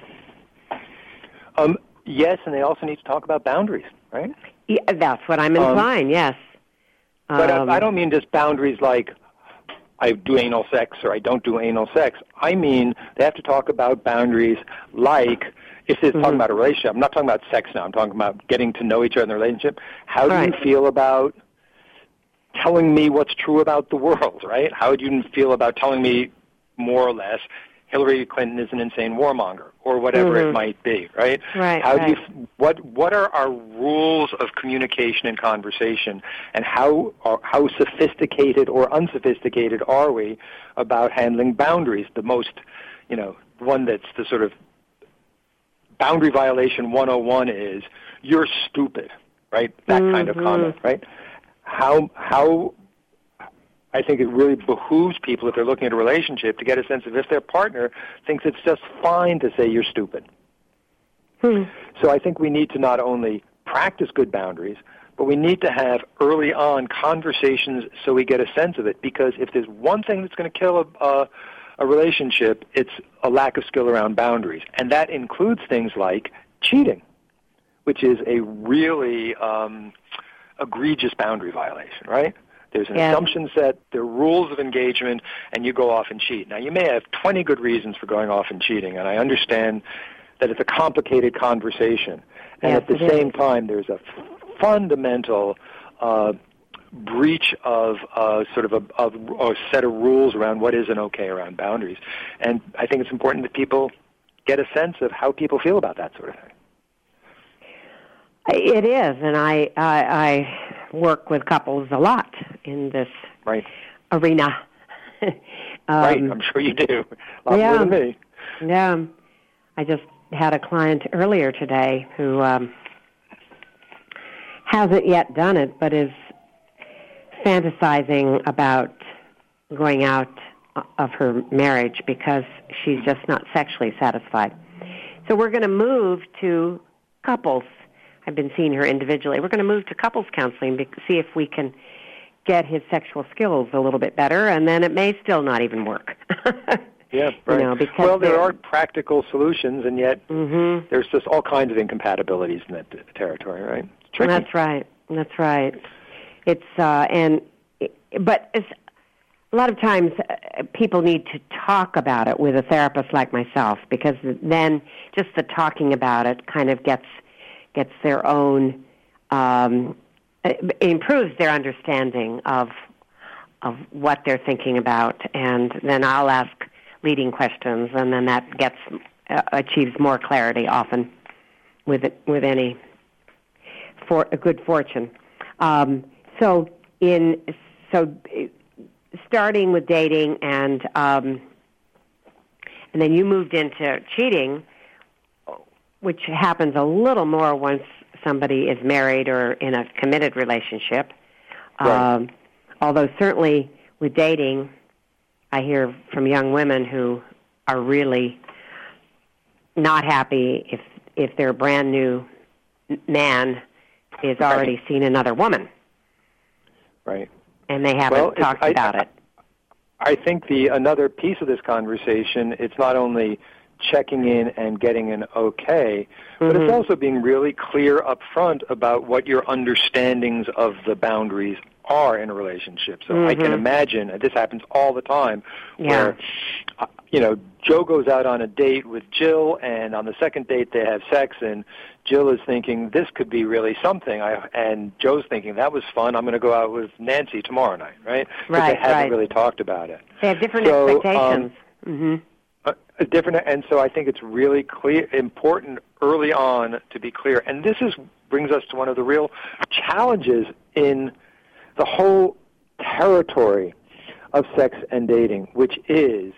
Um, yes, and they also need to talk about boundaries, right?
Yeah, that's what I'm implying, um, yes.
But
um,
I, I don't mean just boundaries like I do anal sex or I don't do anal sex. I mean they have to talk about boundaries like, if they're
mm-hmm.
talking about a relationship, I'm not talking about sex now, I'm talking about getting to know each other in a relationship. How do
right.
you feel about telling me what's true about the world, right? How do you feel about telling me more or less Hillary Clinton is an insane warmonger, or whatever
mm-hmm.
it might be, right?
Right.
How
right.
do you? What What are our rules of communication and conversation, and how are, how sophisticated or unsophisticated are we about handling boundaries? The most, you know, one that's the sort of boundary violation one oh one is you're stupid, right? That
mm-hmm.
kind of comment, right? How how. I think it really behooves people, if they're looking at a relationship, to get a sense of if their partner thinks it's just fine to say you're stupid.
Hmm.
So I think we need to not only practice good boundaries, but we need to have early on conversations so we get a sense of it. Because if there's one thing that's going to kill a, a, a relationship, it's a lack of skill around boundaries. And that includes things like cheating, which is a really um, egregious boundary violation, right? There's an
yeah.
assumption set, there are rules of engagement, and you go off and cheat. Now, you may have twenty good reasons for going off and cheating, and I understand that it's a complicated conversation. And
yes,
at the same is. time, there's a fundamental uh, breach of uh, sort of a, of a set of rules around what is and okay around boundaries. And I think it's important that people get a sense of how people feel about that sort of thing.
It is, and I, I, I work with couples a lot in this
right.
arena. um,
right, I'm sure you do. A lot
yeah,
more than me.
Yeah. I just had a client earlier today who um, hasn't yet done it, but is fantasizing about going out of her marriage because she's just not sexually satisfied. So we're going to move to couples. I've been seeing her individually. We're going to move to couples counseling to see if we can get his sexual skills a little bit better, and then it may still not even work.
yeah, right.
You know, because
well, there are practical solutions, and yet
mm-hmm.
there's just all kinds of incompatibilities in that t- territory, right? It's tricky.
That's right. That's right. It's uh, and but it's, a lot of times uh, people need to talk about it with a therapist like myself, because then just the talking about it kind of gets gets their own, um, it improves their understanding of of what they're thinking about, and then I'll ask leading questions, and then that gets uh, achieves more clarity often with it, with any for a good fortune. Um, so in so starting with dating, and um, and then you moved into cheating, which happens a little more once somebody is married or in a committed relationship.
Right.
Um, although certainly with dating, I hear from young women who are really not happy if if their brand new man is already
right.
seen another woman.
Right.
And they haven't
well,
talked
I,
about
I,
it.
I think the another piece of this conversation, it's not only checking in and getting an okay, but
mm-hmm.
it's also being really clear up front about what your understandings of the boundaries are in a relationship. So
mm-hmm.
I can imagine, and this happens all the time,
yeah.
where, uh, you know, Joe goes out on a date with Jill, and on the second date they have sex, and Jill is thinking, this could be really something, I, and Joe's thinking, that was fun, I'm going to go out with Nancy tomorrow night, right? But
right,
they haven't
right.
really talked about it.
They have different
so,
expectations.
Um,
mm-hmm.
Uh, different, and so I think it's really clear, important early on to be clear. And this is brings us to one of the real challenges in the whole territory of sex and dating, which is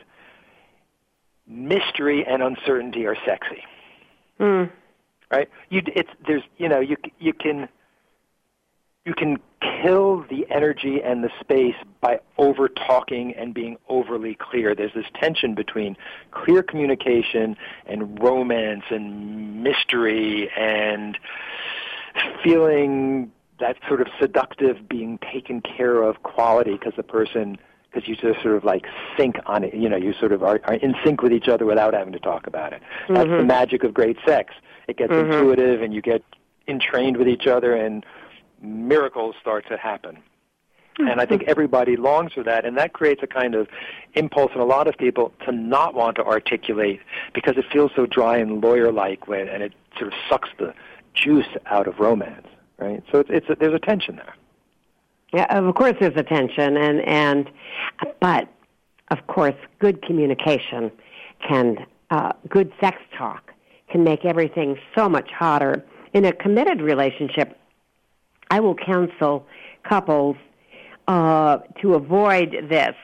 mystery and uncertainty are sexy.
Mm.
Right? You, it's there's you know you you can you can kill the energy and the space by over-talking and being overly clear. There's this tension between clear communication and romance and mystery and feeling that sort of seductive, being taken care of quality because the person, because you just sort of like sync on it. You know, you sort of are, are in sync with each other without having to talk about it. That's
Mm-hmm.
the magic of great sex. It gets
Mm-hmm.
intuitive and you get entrained with each other and miracles start to happen. Mm-hmm. And I think everybody longs for that, and that creates a kind of impulse in a lot of people to not want to articulate because it feels so dry and lawyer-like, when, and it sort of sucks the juice out of romance, right? So it's, it's a, there's a tension there.
Yeah, of course there's a tension, and, and but, of course, good communication can, uh, good sex talk can make everything so much hotter. In a committed relationship, I will counsel couples uh, to avoid this,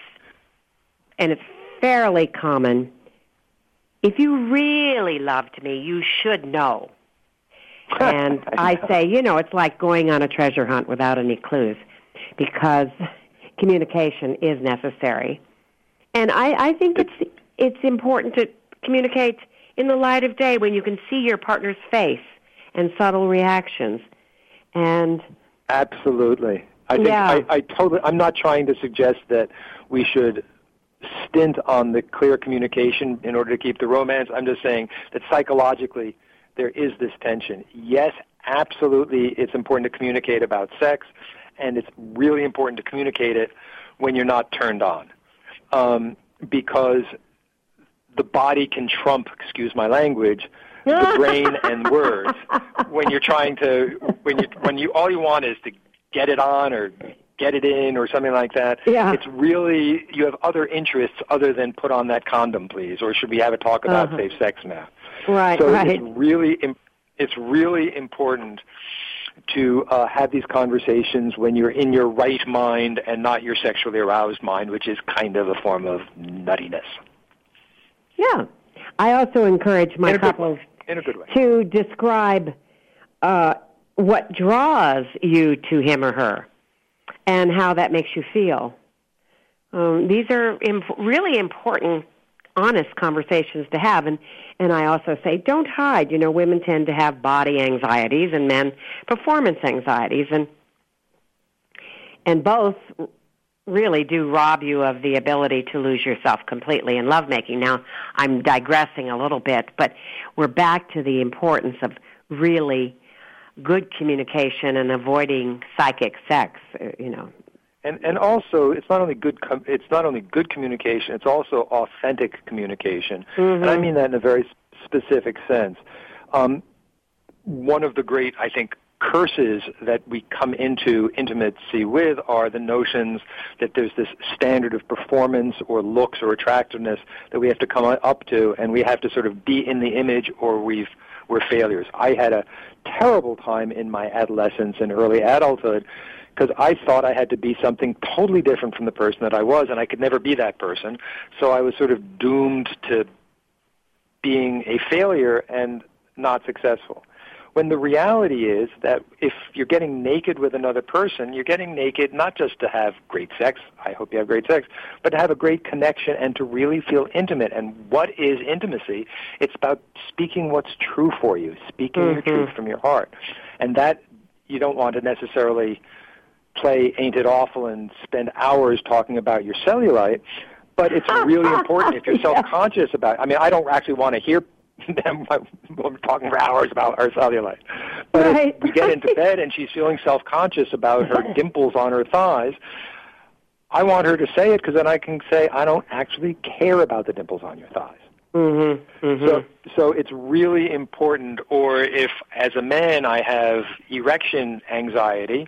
and it's fairly common. If you really loved me, you should know. And I say, you know, it's like going on a treasure hunt without any clues, because communication is necessary. And I, I think it's it's important to communicate in the light of day when you can see your partner's face and subtle reactions. And
absolutely, I think
yeah.
I, I totally. I'm not trying to suggest that we should stint on the clear communication in order to keep the romance. I'm just saying that psychologically there is this tension. Yes, absolutely, it's important to communicate about sex, and it's really important to communicate it when you're not turned on, um, because the body can trump, excuse my language, the brain and words when you're trying to, when you, when you, all you want is to get it on or get it in or something like that.
Yeah.
It's really, you have other interests other than put on that condom, please, or should we have a talk about
uh-huh.
safe sex now?
Right,
so
right.
it's really, it's really important to uh, have these conversations when you're in your right mind and not your sexually aroused mind, which is kind of a form of nuttiness.
Yeah. I also encourage my
in a
couples
in a good way.
to describe uh, what draws you to him or her and how that makes you feel. Um, these are imp- really important, honest conversations to have. And, and I also say, don't hide. You know, women tend to have body anxieties and men performance anxieties. And, and both really do rob you of the ability to lose yourself completely in lovemaking. Now, I'm digressing a little bit, but we're back to the importance of really good communication and avoiding psychic sex, you know.
And and also, it's not only good com- it's not only good communication, it's also authentic communication.
Mm-hmm.
And I mean that in a very specific sense. Um, one of the great, I think, curses that we come into intimacy with are the notions that there's this standard of performance or looks or attractiveness that we have to come up to, and we have to sort of be in the image or we've, we're failures. I had a terrible time in my adolescence and early adulthood because I thought I had to be something totally different from the person that I was, and I could never be that person. So I was sort of doomed to being a failure and not successful. When the reality is that if you're getting naked with another person, you're getting naked not just to have great sex, I hope you have great sex, but to have a great connection and to really feel intimate. And what is intimacy? It's about speaking what's true for you, speaking
mm-hmm.
your truth from your heart. And that you don't want to necessarily play Ain't It Awful and spend hours talking about your cellulite, but it's really important if you're self-conscious about it. I mean, I don't actually want to hear them talking for hours about her cellulite. But
right.
if we get into bed and she's feeling self-conscious about her dimples on her thighs, I want her to say it because then I can say, I don't actually care about the dimples on your thighs.
Mm-hmm. Mm-hmm.
So, so it's really important. Or if, as a man, I have erection anxiety,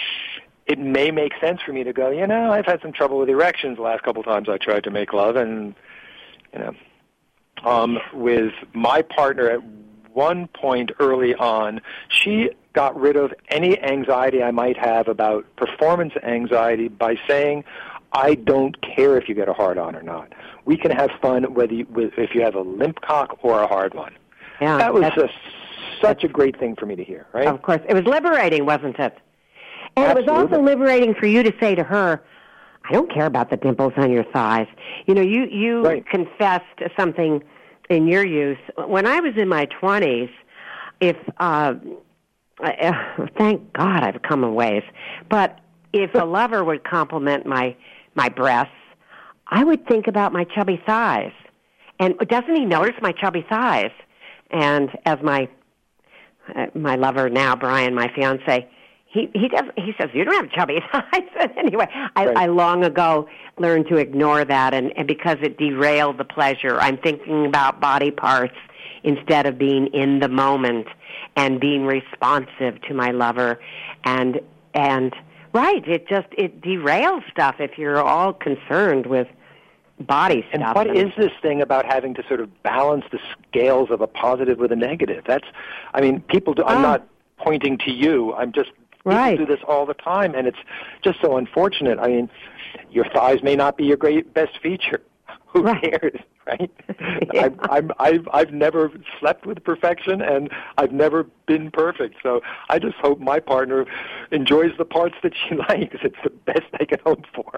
it may make sense for me to go, you know, I've had some trouble with erections the last couple of times I tried to make love, and, you know, Um, with my partner at one point early on, she got rid of any anxiety I might have about performance anxiety by saying, I don't care if you get a hard-on or not. We can have fun whether you, if you have a limp cock or a hard one.
Yeah,
that was just such a great thing for me to hear, right?
Of course. It was liberating, wasn't it? And
Absolutely.
it was also liberating for you to say to her, I don't care about the dimples on your thighs. You know, you, you
right.
confessed something in your youth. When I was in my twenties, if, uh, uh, thank God I've come a ways, but if a lover would compliment my, my breasts, I would think about my chubby thighs. And doesn't he notice my chubby thighs? And as my, uh, my lover now, Brian, my fiance, He he does. He says, you don't have chubby thighs. Anyway, I,
right.
I long ago learned to ignore that, and, and because it derailed the pleasure. I'm thinking about body parts instead of being in the moment and being responsive to my lover. And, and right, it just, it derails stuff if you're all concerned with body
and
stuff.
What and what is this thing about having to sort of balance the scales of a positive with a negative? That's, I mean, people do, I'm
oh.
not pointing to you. I'm just, people
right.
do this all the time, and it's just so unfortunate. I mean, your thighs may not be your great best feature. Who
right.
cares, right?
yeah.
I've, I've, I've, I've never slept with perfection, and I've never been perfect. So I just hope my partner enjoys the parts that she likes. It's the best I can hope for.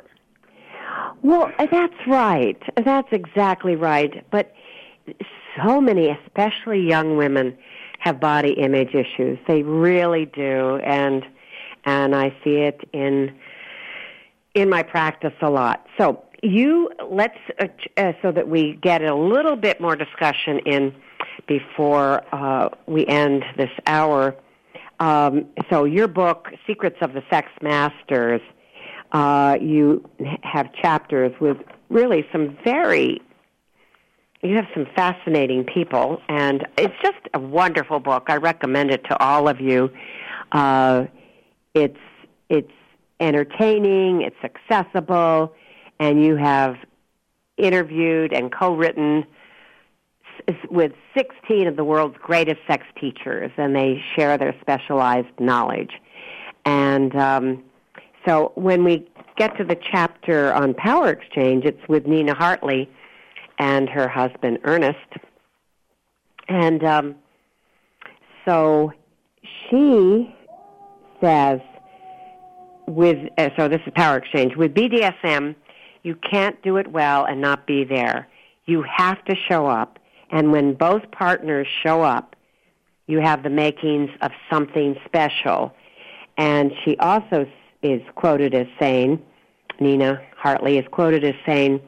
Well, that's right. That's exactly right. But so many, especially young women, have body image issues. They really do, and and I see it in in my practice a lot. So you let's uh, uh, so that we get a little bit more discussion in before uh, we end this hour. Um, so your book, Secrets of the Sex Masters, uh, you have chapters with really some very You have some fascinating people, and it's just a wonderful book. I recommend it to all of you. Uh, it's it's entertaining, it's accessible, and you have interviewed and co-written s- with sixteen of the world's greatest sex teachers, and they share their specialized knowledge. And um, so when we get to the chapter on power exchange, it's with Nina Hartley and her husband, Ernest. And um, so she says, with uh, so this is power exchange, with B D S M, you can't do it well and not be there. You have to show up. And when both partners show up, you have the makings of something special. And she also is quoted as saying, Nina Hartley is quoted as saying,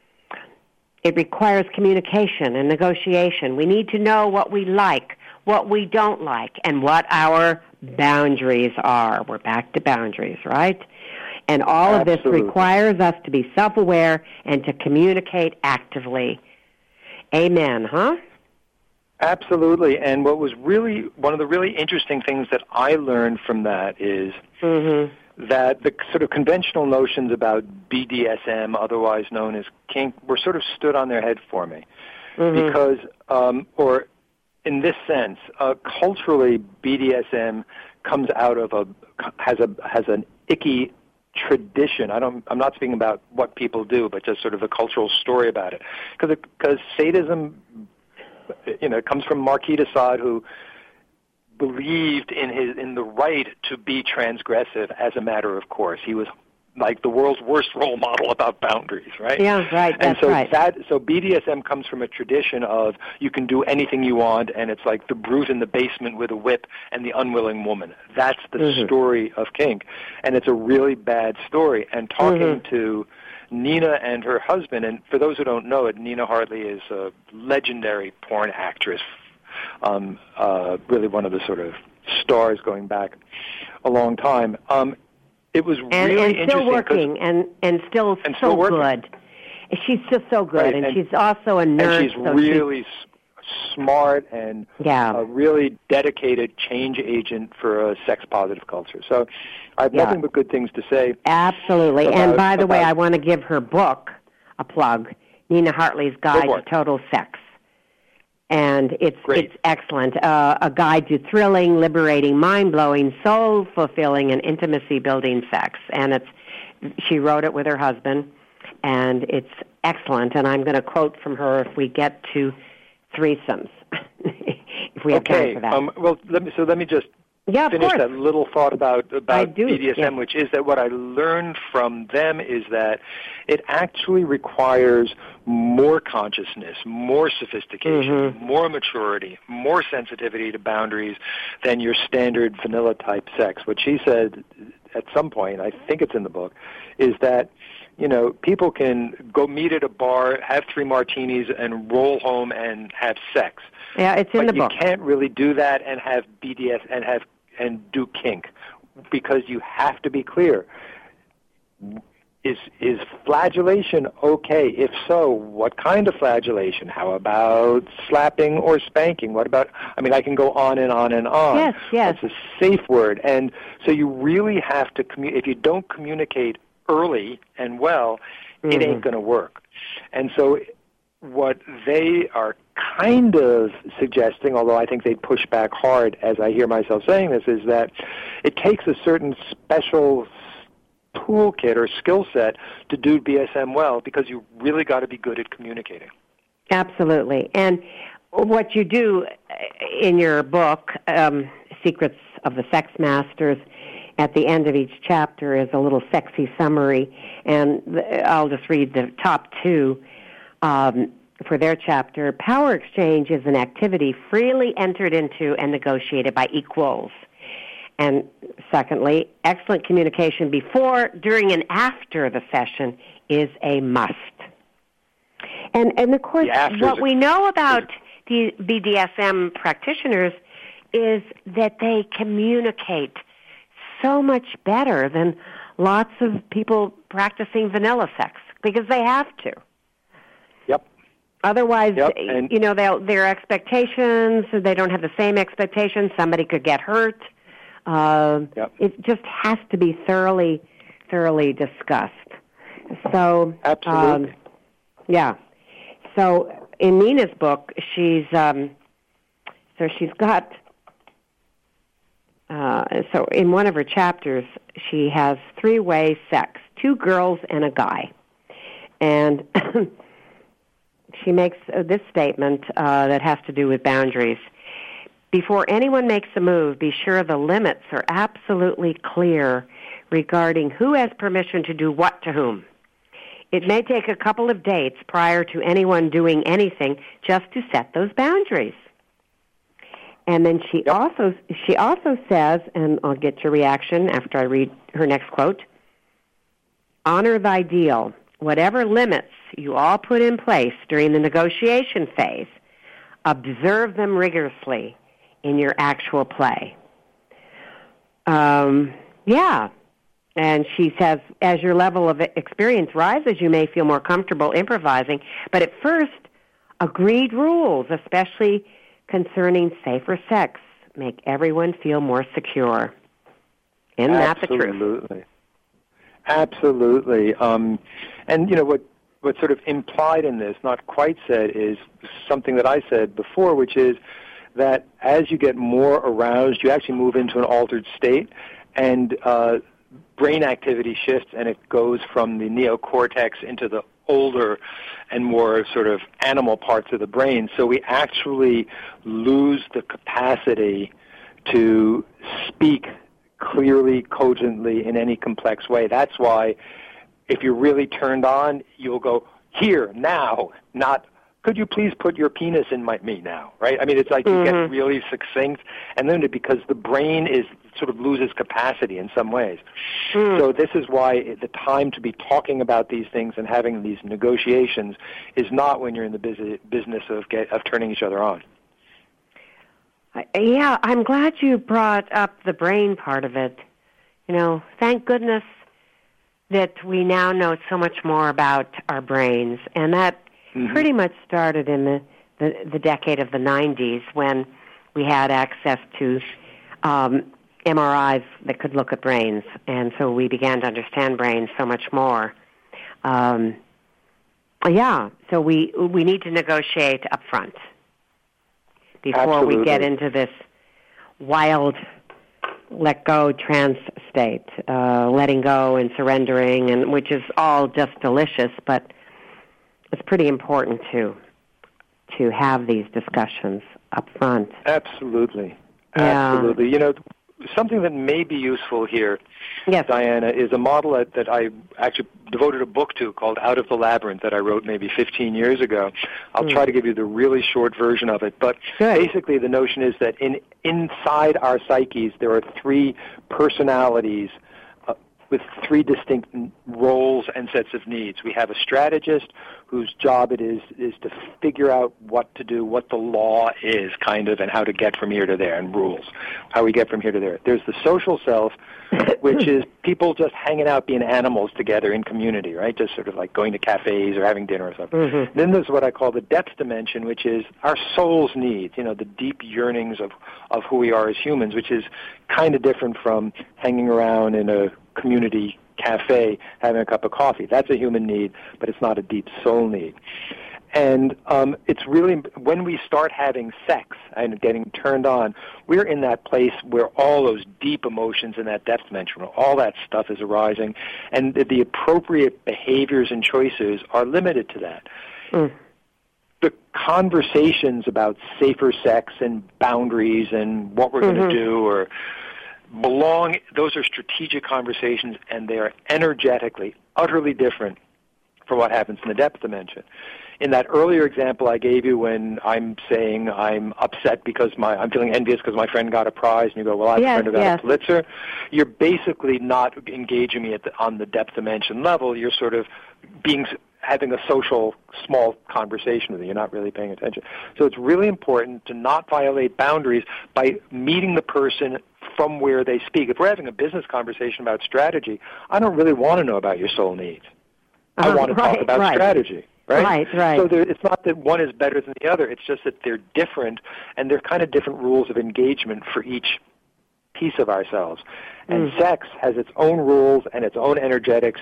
it requires communication and negotiation. We need to know what we like, what we don't like, and what our boundaries are. We're back to boundaries, right? And all
Absolutely.
of this requires us to be self-aware and to communicate actively. Amen, huh?
Absolutely. And what was really, one of the really interesting things that I learned from that is
Mm-hmm.
that the sort of conventional notions about B D S M, otherwise known as kink, were sort of stood on their head for me.
Mm-hmm.
Because, um, or in this sense, uh, culturally, B D S M comes out of a, has a, has an icky tradition. I don't, I'm not speaking about what people do, but just sort of the cultural story about it. Because, because sadism, you know, comes from Marquis de Sade, who believed in his in the right to be transgressive as a matter of course. He was like the world's worst role model about boundaries, right?
Yeah, right.
And
That's
so
right.
that so B D S M comes from a tradition of you can do anything you want, and it's like the brute in the basement with a whip and the unwilling woman. That's the
Mm-hmm.
story of kink, and it's a really bad story. And talking
Mm-hmm.
to Nina and her husband, and for those who don't know it, Nina Hartley is a legendary porn actress. Um, uh, really one of the sort of stars going back a long time. Um, it was
and,
really
and still
interesting.
working and, and still
and
so
still working.
good. She's just so good,
Right,
and,
and-
she's also a nurse.
And she's
so
really s smart and
Yeah.
a really dedicated change agent for a sex-positive culture. So I have
Yeah.
nothing but good things to say.
Absolutely.
about-
and by the way,
about-
I want to give her book a plug, Nina Hartley's Guide
for
to
it.
Total Sex. And it's
Great.
it's excellent. Uh, a guide to thrilling, liberating, mind-blowing, soul-fulfilling, and intimacy-building sex. And it's she wrote it with her husband, and it's excellent. And I'm going to quote from her if we get to threesomes, if we have
Okay.
time for that.
Um, well, let me, so let me just
Yeah, of
finish
course.
that little thought about about
do,
B D S M,
yeah.
which is that what I learned from them is that it actually requires more consciousness, more sophistication,
Mm-hmm.
more maturity, more sensitivity to boundaries than your standard vanilla type sex. What she said at some point, I think it's in the book, is that, you know, people can go meet at a bar, have three martinis, and roll home and have sex.
Yeah, it's in
but
the book.
You can't really do that and have B D S and have and do kink, because you have to be clear. Is is flagellation okay? If so, what kind of flagellation? How about slapping or spanking? What about, I mean, I can go on and on and on.
Yes, yes.
It's a safe word. And so you really have to, commu- if you don't communicate early and well,
mm-hmm.
it ain't going to work. And so what they are kind of suggesting, although I think they push back hard as I hear myself saying this, is that it takes a certain special toolkit or skill set to do B S M well, because you really got to be good at communicating.
Absolutely. And what you do in your book, um, Secrets of the Sex Masters, at the end of each chapter is a little sexy summary, and I'll just read the top two um, for their chapter. Power exchange is an activity freely entered into and negotiated by equals. And secondly, excellent communication before, during, and after the session is a must. And, and of course, what we know about the B D S M practitioners is that they communicate so much better than lots of people practicing vanilla sex, because they have to.
Yep.
Otherwise,
yep. And
you know, their expectations, they don't have the same expectations. Somebody could get hurt. Uh,
yep.
It just has to be thoroughly, thoroughly discussed. So,
absolutely,
um, yeah. So in Nina's book, she's um, so she's got. Uh, so in one of her chapters, she has three-way sex: two girls and a guy, and she makes uh, this statement uh, that has to do with boundaries. Before anyone makes a move, be sure the limits are absolutely clear regarding who has permission to do what to whom. It may take a couple of dates prior to anyone doing anything just to set those boundaries. And then she
yep.
also she also says, and I'll get your reaction after I read her next quote, honor thy deal. Whatever limits you all put in place during the negotiation phase, observe them rigorously in your actual play. Um, yeah. And she says, as your level of experience rises, you may feel more comfortable improvising. But at first, agreed rules, especially concerning safer sex, make everyone feel more secure. Isn't that the truth?
Absolutely. Absolutely. Um, and, you know, what, what's sort of implied in this, not quite said, is something that I said before, which is that as you get more aroused, you actually move into an altered state, and uh, brain activity shifts, and it goes from the neocortex into the older and more sort of animal parts of the brain. So we actually lose the capacity to speak clearly, cogently, in any complex way. That's why if you're really turned on, you'll go, here, now, not, could you please put your penis in my, me now, right? I mean, it's like
mm-hmm.
you get really succinct, and then because the brain is sort of loses capacity in some ways. Mm. So this is why the time to be talking about these things and having these negotiations is not when you're in the busy, business of get, of turning each other on.
Yeah, I'm glad you brought up the brain part of it. You know, thank goodness that we now know so much more about our brains, and that mm-hmm. pretty much started in the, the, the decade of the nineties when we had access to um, M R Is that could look at brains, and so we began to understand brains so much more. Um, yeah, so we we need to negotiate up front before
Absolutely.
we get into this wild let-go trance state, uh, letting go and surrendering, and which is all just delicious, but it's pretty important to to have these discussions up front.
Absolutely.
Yeah.
Absolutely. You know, something that may be useful here,
yes.
Diana, is a model that, that I actually devoted a book to called Out of the Labyrinth that I wrote maybe fifteen years ago. I'll mm. try to give you the really short version of it. But
Good.
basically the notion is that in inside our psyches there are three personalities uh, with three distinct roles and sets of needs. We have a strategist whose job it is is to figure out what to do, what the law is, kind of, and how to get from here to there, and rules, how we get from here to there. There's the social self, which is people just hanging out, being animals together in community, right? Just sort of like going to cafes or having dinner or something. Mm-hmm. Then there's what I call the depth dimension, which is our soul's needs, you know, the deep yearnings of, of who we are as humans, which is kind of different from hanging around in a community cafe having a cup of coffee. That's a human need, but it's not a deep soul need. And um, it's really, when we start having sex and getting turned on, we're in that place where all those deep emotions in that depth dimension, where all that stuff is arising, and the, the appropriate behaviors and choices are limited to that. Mm. The conversations about safer sex and boundaries and what we're mm-hmm. going to do or belong, those are strategic conversations, and they are energetically utterly different from what happens in the depth dimension. In that earlier example I gave you, when I'm saying I'm upset because my I'm feeling envious because my friend got a prize, and you go, well, I have
yes,
a friend who got
yes.
a Pulitzer, you're basically not engaging me at the, on the depth dimension level. You're sort of being having a social, small conversation with you. You're not really paying attention. So it's really important to not violate boundaries by meeting the person from where they speak. If we're having a business conversation about strategy, I don't really want to know about your soul needs.
Uh-huh.
I want to
right,
talk about
right.
strategy. Right?
Right, right.
So there, it's not that one is better than the other. It's just that they're different, and they're kind of different rules of engagement for each piece of ourselves. And mm. sex has its own rules and its own energetics,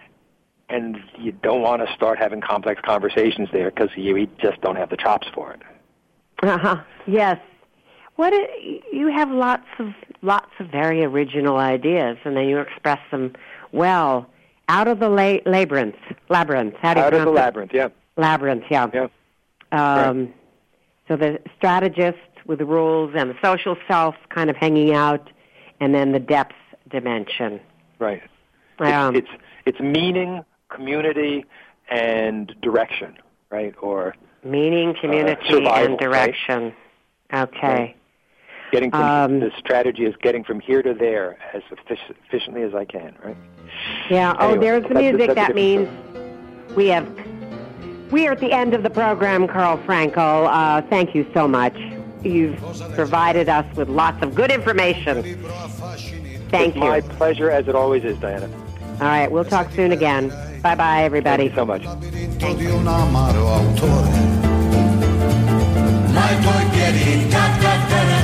and you don't want to start having complex conversations there because you just don't have the chops for it.
Uh-huh. Yes. What is, you have lots of lots of very original ideas, and then you express them well. Out of the la- labyrinth, labyrinth. How do you
Out of the
it?
labyrinth, yeah.
Labyrinth, yeah.
Yeah.
Um,
right.
So the strategist with the rules and the social self kind of hanging out, and then the depth dimension.
Right.
Um,
it's, it's it's meaning, community, and direction, right? Or
meaning, community,
uh, survival,
and direction.
Right?
Okay.
Right. Getting from
um,
the strategy is getting from here to there as efficiently as I can, right?
Yeah.
Anyway,
oh, there's the music. That means story. we have. We are at the end of the program, Carl Frankel. Uh, thank you so much. You've provided us with lots of good information. Thank
it's
you.
My pleasure, as it always is, Diana.
All right. We'll talk soon again. Bye, bye, everybody.
Thank you so much.
Thank you.
My